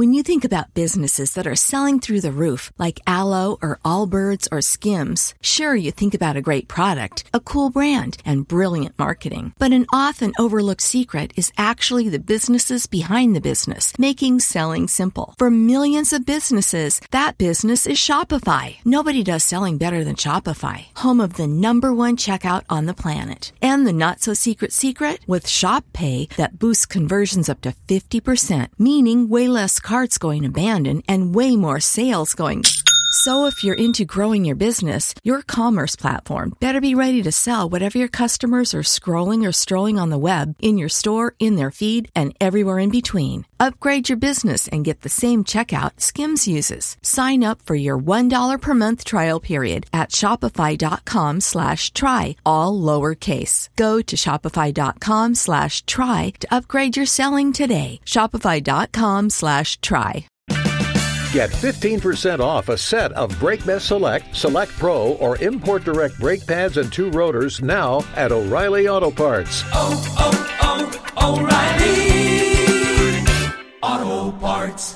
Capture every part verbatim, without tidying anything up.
When you think about businesses that are selling through the roof, like Aloe or Allbirds or Skims, sure, you think about a great product, a cool brand, and brilliant marketing. But an often overlooked secret is actually the businesses behind the business, making selling simple. For millions of businesses, that business is Shopify. Nobody does selling better than Shopify, home of the number one checkout on the planet. And the not-so-secret secret? With Shop Pay that boosts conversions up to fifty percent, meaning way less carts going abandoned and way more sales going... So if you're into growing your business, your commerce platform better be ready to sell whatever your customers are scrolling or strolling on the web, in your store, in their feed, and everywhere in between. Upgrade your business and get the same checkout Skims uses. Sign up for your one dollar per month trial period at shopify.com slash try, all lowercase. Go to shopify.com slash try to upgrade your selling today. Shopify.com slash try. Get fifteen percent off a set of BrakeBest Select, Select Pro, or Import Direct brake pads and two rotors now at O'Reilly Auto Parts. Oh, oh, oh, O'Reilly Auto Parts.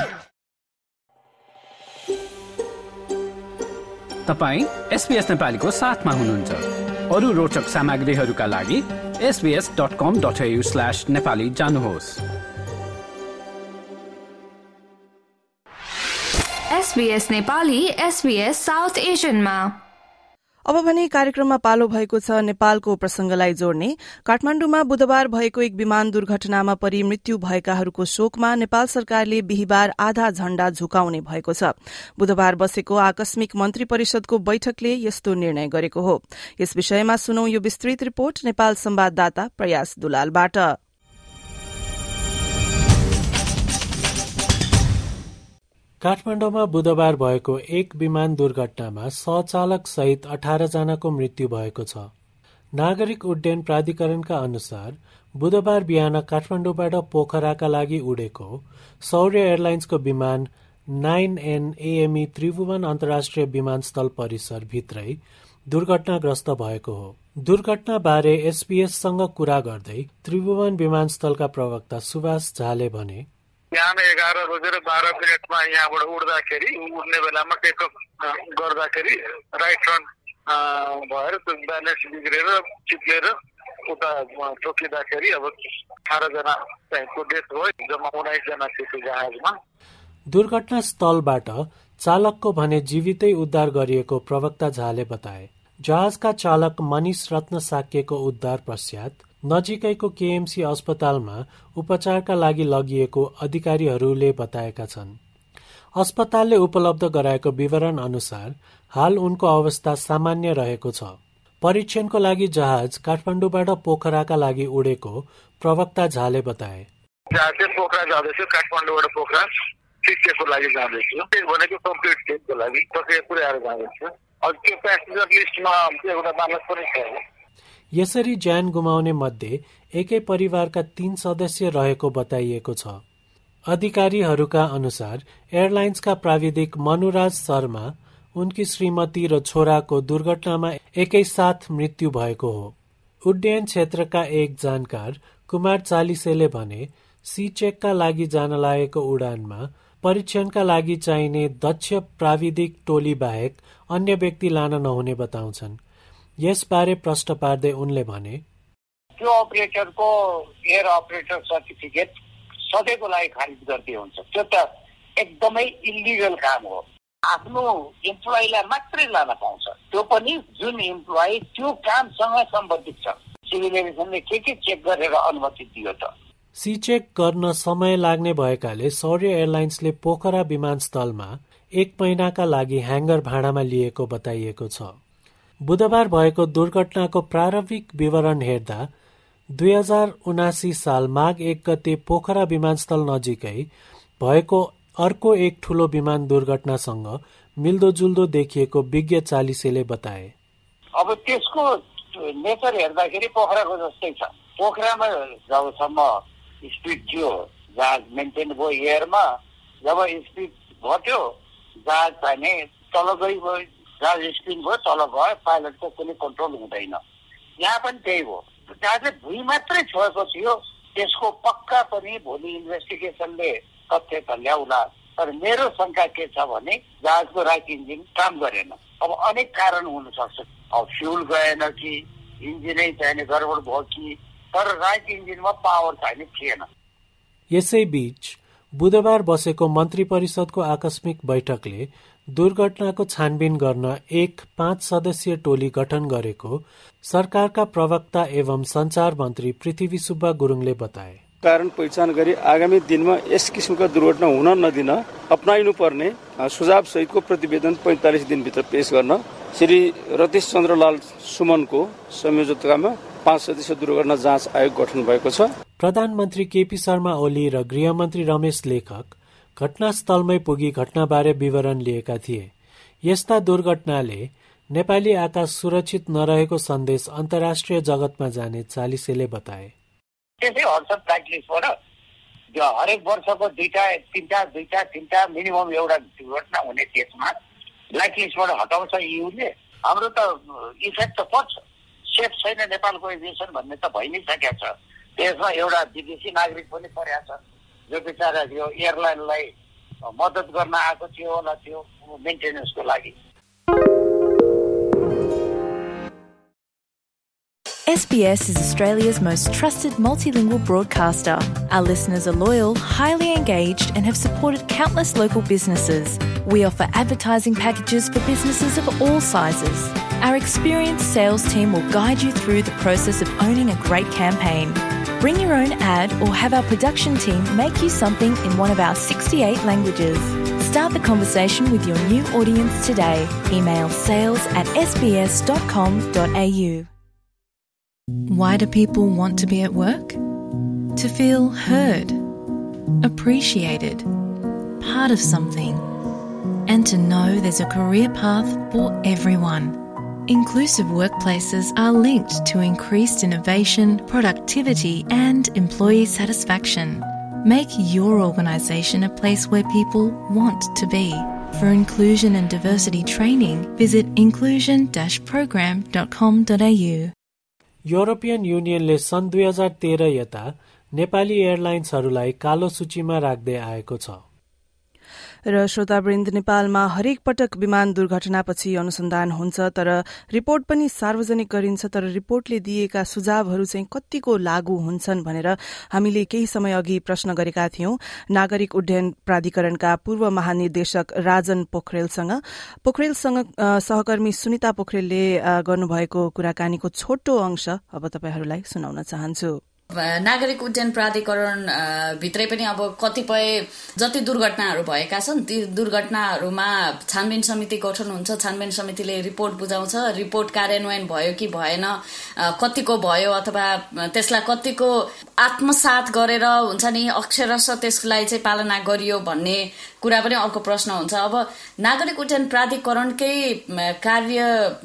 तपाईँ SBS नेपालीको साथमा हुनुहुन्छ। अरु रोचक सामग्रीहरूका लागि S B S dot com dot A U slash Nepali जानुहोस्। SBS Nepali SBS South एशियनमा। अब भने कार्यक्रममा पालो भएको छ नेपालको प्रसंगलाई जोड्ने। काठमाण्डुमा बुधबार भएको एक विमान दुर्घटनामा परि मृत्यु भएकाहरूको शोकमा नेपाल सरकारले बिहीबार आधा झण्डा झुकाउने भएको छ। बुधबार बसेको आकस्मिक मन्त्री परिषदको बैठकले यस्तो निर्णय गरेको हो। यस विषयमा सुनौ यो विस्तृत रिपोर्ट नेपाल संवाददाता प्रयास दुलालबाट। काठमाडौँमा बुधबार भएको एक विमान दुर्घटनामा सहचालक सहित अठार जनाको मृत्यु भएको छ। नागरिक उड्डयन प्राधिकरणका अनुसार बुधबार बिहान काठमाडौँबाट पोखराका लागि उडेको सौर्य एयरलाइन्सको विमान नाइन एन एएमई त्रिभुवन अन्तर्राष्ट्रिय विमानस्थल परिसर भित्रै दुर्घटनाग्रस्त भएको हो। दुर्घटनाबारे एसबीएससँग कुरा गर्दै त्रिभुवन विमानस्थलका प्रवक्ता सुभाष झाले भने, बिहान एघार बजेर बाह्र मिनटमा यहाँबाट उड्दाखेरि उड्ने बेलामा टेकअप गर्दाखेरि राइट फ्रन्ट भएर त्यो ब्यालेन्स बिग्रेर चिप्लेर उता ठोकिँदाखेरि अब अठार जनाको डेथ भयो। जम्मा उन्नाइस जना थियो त्यो जहाजमा। दुर्घटना स्थलबाट चालकको भने जीवितै उद्धार गरिएको प्रवक्ता झाले बताए। जहाजका चालक मनिष रत्न साक्यको उद्धार पश्चात नजिकैको केएमसी अस्पतालमा उपचारका लागि लगिएको अधिकारीहरूले बताएका छन्। अस्पतालले उपलब्ध गराएको विवरण अनुसार हाल उनको अवस्था सामान्य रहेको छ। परीक्षणको लागि जहाज काठमाडौँबाट पोखराका लागि उडेको प्रवक्ता झाले बताए। जहाज पोखरा जाँदैछ, काठमाडौँबाट पोखरा शिक्षाको लागि जाँदैछ। त्यो भनेको कम्प्लिट टेस्टको लागि प्रक्रिया पुर्याएर जाँदैछ। अब त्यो प्यासेन्जर लिस्टमा एउटा बालक पनि छ। यसरी ज्यान गुमाउने मध्ये एकै परिवारका तीन सदस्य रहेको बताइएको छ। अधिकारीहरूका अनुसार एयरलाइन्सका प्राविधिक मनुराज शर्मा, उनकी श्रीमती र छोराको दुर्घटनामा एकैसाथ मृत्यु भएको हो। उड्डयन क्षेत्रका एक जानकार कुमार चालिसेले भने, सी चेकका लागि जान लागेको उडानमा परीक्षणका लागि चाहिने दक्ष प्राविधिक टोली बाहेक अन्य व्यक्ति लान नहुने बताउँछन्। यसबारे प्रश्न पार्दै उनले भने, त्यो अपरेटरको एयर अपरेटर सर्टिफिकेट सधैँको लागि खारिज गर्दै हुन्छ। त्यो त एकदमै इलिगल काम हो। आफ्नो इम्प्लोइलाई मात्रै लान पाउँछ, त्यो पनि जुन इम्प्लोइ त्यो कामसँग सम्बन्धित छ। सिभिल एभिएसनले के के चेक गरेर अनुमति दियो त? सी चेक गर्न समय लाग्ने भएकाले सौर्य एयरलाइन्सले पोखरा विमानस्थलमा एक महिनाका लागि ह्याङ्गर भाडामा लिएको बताइएको छ। बुधबार भएको दुर्घटनाको प्रारम्भिक विवरण हेर्दा दुई हजार उनासी साल माघ एक गते पोखरा विमानस्थल नजिकै भएको अर्को एक ठूलो विमान दुर्घटनासँग मिल्दोजुल्दो देखिएको विज्ञ चालिसेले बताए। अब त्यसको नेचर हेर्दाखेरि पोखराको जस्तै छ। पोखरामा जबसम्म स्पिड थियो जहाज मेन्टेन भयो एयरमा, जब स्पिड घट्यो जहाज भने तल गयो, जहाज स्पिड भयो तल गयो, पाइलटको कुनै कन्ट्रोल हुँदैन। यहाँ पनि त्यही हो। जहाजले भुइँ मात्रै छोएको थियो। त्यसको पक्का पनि भोलि इन्भेस्टिगेसनले तथ्य त ल्याउला। तर मेरो शङ्का के छ भने जहाजको राइट इन्जिन काम गरेन। अब अनेक कारण हुन सक्छ, अब फ्युल गएन कि इन्जिनै चाहिने गडबड भयो कि, तर राइट इन्जिनमा पावर चाहिने थिएन। यसैबीच बुधबार बसेको मन्त्री परिषदको आकस्मिक बैठकले दुर्घटनाको छानबिन गर्न एक पाँच सदस्यीय टोली गठन गरेको सरकारका प्रवक्ता एवं सञ्चार मन्त्री पृथ्वी सुब्बा गुरुङले बताए। कारण पहिचान गरी आगामी दिनमा यस किसिमका दुर्घटना हुन नदिन अपनाइनु पर्ने सुझाव सहितको प्रतिवेदन पैंतालीस दिनभित्र पेश गर्न श्री रतीश चन्द्रलाल सुमनको संयोजकतामा पाँच सदस्यीय दुर्घटना जाँच आयोग गठन भएको छ। प्रधानमन्त्री केपी शर्मा ओली र गृहमन्त्री रमेश लेखक घटनास्थलमै पुगी घटनाबारे विवरण लिएका थिए। यस्ता दुर्घटनाले नेपाली आकाश सुरक्षित नरहेको सन्देश अन्तर्राष्ट्रिय जगतमा जाने चालिसेले बताए। त्यसै हर्सप ब्ल्याक लिस्टबाट हरेक वर्षको दुईटा तिनटा दुईटा तिनटा मिनिमम एउटा दुर्घटना हुने केसमा ब्ल्याक लिस्टबाट हटाउँछ इयूले। हाम्रो त इफेक्ट त पर्छ, सेफ छैन नेपालको एभिएसन भन्ने त भइ नै सकेको छ। त्यसमा एउटा विदेशी नागरिक पनि परेको छ जो बिचरा यो एयरलाइनलाई मद्दत गर्न आएको थियो होला त्यो मेन्टेनेन्सको लागि। S B S is Australia's most trusted multilingual broadcaster. Our listeners are loyal, highly engaged, and have supported countless local businesses. We offer advertising packages for businesses of all sizes. Our experienced sales team will guide you through the process of owning a great campaign. Bring your own ad or have our production team make you something in one of our sixty-eight languages. Start the conversation with your new audience today. Email sales at s b s dot com dot a u. Why do people want to be at work? To feel heard, appreciated, part of something, and to know there's a career path for everyone. Inclusive workplaces are linked to increased innovation, productivity, and employee satisfaction. Make your organisation a place where people want to be. For inclusion and diversity training, visit inclusion dash program dot com dot a u. European युनियनले सन् दुई हजार तेह्र यता नेपाली एयरलाइन्सहरूलाई कालो सूचीमा राख्दै आएको छ। र श्रोतावृन्द, नेपालमा हरेक पटक विमान दुर्घटनापछि अनुसन्धान हुन्छ, तर रिपोर्ट पनि सार्वजनिक गरिन्छ। तर रिपोर्टले दिएका सुझावहरू चाहिँ कतिको लागू हुन्छन् भनेर हामीले केही समय अघि प्रश्न गरेका थियौं नागरिक उड्डयन प्राधिकरणका पूर्व महानिर्देशक राजन पोखरेलसँग। पोखरेलसँग सहकर्मी सुनिता पोखरेलले गर्नुभएको कुराकानीको छोटो अंश अब तपाईहरूलाई सुनाउन चाहन्छु। नागरिक उड्डयन प्राधिकरण भित्रै पनि अब कतिपय जति दुर्घटनाहरू भएका छन् ती दुर्घटनाहरूमा छानबिन समिति गठन हुन्छ। छानबिन समितिले रिपोर्ट बुझाउँछ। रिपोर्ट कार्यान्वयन भयो कि भएन, कतिको भयो अथवा त्यसलाई कतिको आत्मसात गरेर हुन्छ नि अक्षरशः त्यसलाई चाहिँ पालना गरियो भन्ने कुरा पनि अर्को प्रश्न हुन्छ। अब नागरिक उड्डयन प्राधिकरणकै कार्य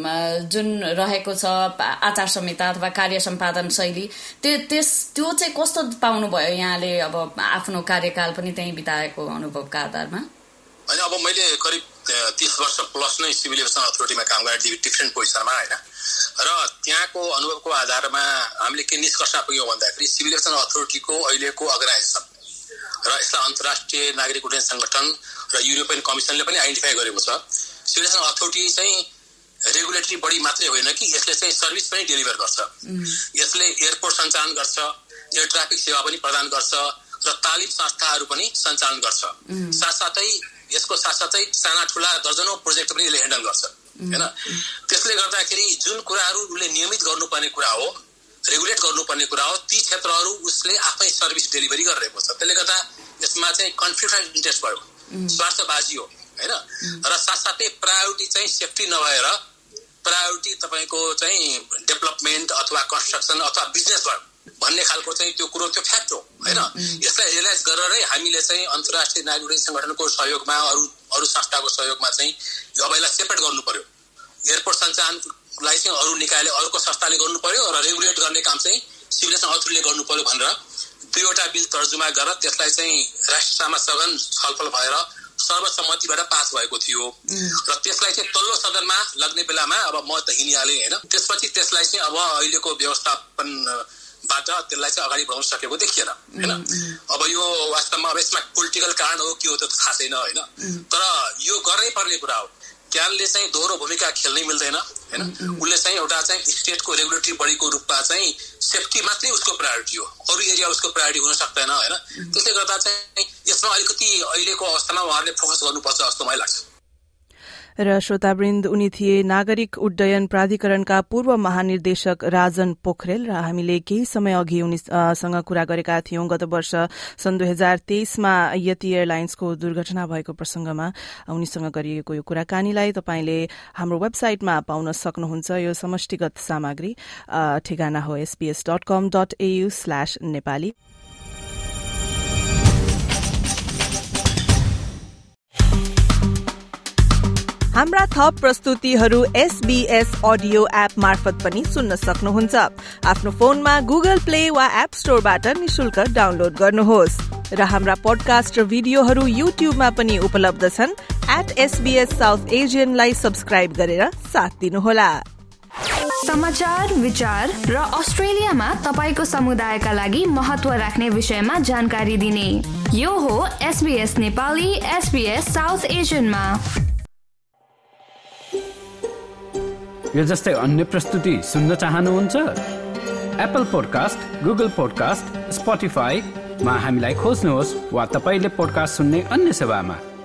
जुन रहेको छ आचार संहिता अथवा कार्य सम्पादन शैली त्यो त्यो चाहिँ कस्तो पाउनुभयो यहाँले अब आफ्नो कार्यकाल पनि त्यही बिताएको अनुभवका आधारमा? होइन, अब मैले करिब तीस वर्ष प्लस नै सिभिल एभिएसन अथोरिटीमा काम गरेँ डिफ्रेन्ट पोजिसनमा होइन, र त्यहाँको अनुभवको आधारमा हामीले के निष्कर्षमा पुग्यौँ भन्दाखेरि सिभिल एभिएसन अथोरिटीको अहिलेको अर्गनाइजेसन र यसलाई अन्तर्राष्ट्रिय नागरिक उड्डयन संगठन र युरोपियन कमिसनले पनि आइडेन्टिफाई गरेको छ। सिभिल एभिएसन अथोरिटी चाहिँ रेगुलेटरी बडी मात्रै होइन कि यसले चाहिँ सर्भिस पनि डेलिभर गर्छ। यसले एयरपोर्ट सञ्चालन गर्छ, एयर ट्राफिक सेवा पनि प्रदान गर्छ र तालिम संस्थाहरू पनि सञ्चालन गर्छ। साथसाथै यसको साथसाथै साना ठुला दर्जनौं प्रोजेक्ट पनि यसले ह्यान्डल गर्छ हैन। त्यसले गर्दाखेरि जुन कुराहरू उसले नियमित गर्नुपर्ने कुरा हो, रेगुलेट गर्नुपर्ने कुरा हो, ती क्षेत्रहरू उसले आफै सर्भिस डेलिभरी गरिरहेको छ। त्यसले गर्दा यसमा चाहिँ कन्फ्लिक्ट अफ इन्ट्रेस्ट भयो, स्वार्थबाजी हो हैन। र साथसाथै प्रायोरिटी चाहिँ सेफ्टी नभएर प्रायोरिटी तपाईको चाहिँ डेभलपमेन्ट अथवा कन्स्ट्रक्सन अथवा बिजनेस भयो भन्ने खालको चाहिँ त्यो कुरो त्यो फ्याक्ट हो हैन। यसलाई रियलाइज गरेरै हामीले चाहिँ अन्तर्राष्ट्रिय नागरिक उड्डयन संगठनको सहयोगमा अरु अरु संस्थाको सहयोगमा चाहिँ यो अबैलाई सेपरेट गर्नु पर्यो। एयरपोर्ट सञ्चालनलाई चाहिँ अरु निकायले अर्को संस्थाले गर्नु पर्यो र रेगुलेट गर्ने काम चाहिँ सिभिल एभिएसन अथोरिटीले गर्नु पर्यो भनेर दुईवटा बिल तर्जुमा गरेर त्यसलाई चाहिँ राष्ट्रसभामा सघन छलफल भएर सर्वसम्मतिबाट पास भएको थियो र त्यसलाई चाहिँ तल्लो सदनमा लग्ने बेलामा अब म त हिँडिहालेँ हैन। त्यसपछि त्यसलाई चाहिँ अब अहिलेको व्यवस्थापन बाट त्यसलाई चाहिँ अगाडि बढाउन सकेको देखिएन हैन। अब यो वास्तवमा अब यसमा पोलिटिकल कारण हो के हो त्यो थाहा छैन हैन, तर यो गर्नै पर्ने कुरा हो। क्यानले चाहिँ दोहोरो भूमिका खेल्नै मिल्दैन हैन। उसले चाहिँ एउटा चाहिँ स्टेटको रेगुलेटरी बडीको रूपमा चाहिँ सेफ्टी मात्रै उसको प्रायोरिटी हो, अरू एरिया उसको प्रायोरिटी हुन सक्दैन हैन। त्यसले गर्दा चाहिँ यसमा अलिकति अहिलेको अवस्थामा उहाँहरूले फोकस गर्नुपर्छ जस्तो मलाई लाग्छ। र श्रोतावृन्द, उनी थिए नागरिक उड्डयन प्राधिकरणका पूर्व महानिर्देशक राजन पोखरेल र हामीले केही समय अघि उनीसँग कुरा गरेका थियौं। गत वर्ष सन् दुई हजार तेइसमा यति एयरलाइन्सको दुर्घटना भएको प्रसंगमा उनीसँग गरिएको यो कुराकानीलाई तपाईले हाम्रो वेबसाइटमा पाउन सक्नुहुन्छ। यो समष्टिगत सामग्री ठेगाना हो SBS dot com dot AU slash Nepali. हाम्रा थप प्रस्तुतिहरू एसबीएस अडियो एप मार्फत पनि सुन्न सक्नुहुन्छ। आफ्नो फोनमा गुगल प्ले वा एप स्टोरबाट निशुल्क डाउनलोड गर्नुहोस् र हाम्रा पोडकास्ट र भिडियोहरू युट्युबमा पनि उपलब्ध छन्। एट एसबीएस साउथ एजियनलाई सब्स्क्राइब गरेर साथ दिनुहोला। समाचार, विचार र अस्ट्रेलियामा तपाईको समुदायका लागि महत्व राख्ने विषयमा जानकारी दिने यो हो एसबीएस नेपाली एसबीएस साउथ एजियनमा। यो जस्तै अन्य प्रस्तुति सुन्न चाहनुहुन्छ? एप्पल पोडकास्ट, गुगल पोडकास्ट, स्पोटिफाईमा हामीलाई खोज्नुहोस् वा तपाईले पोडकास्ट सुन्ने अन्य सेवामा।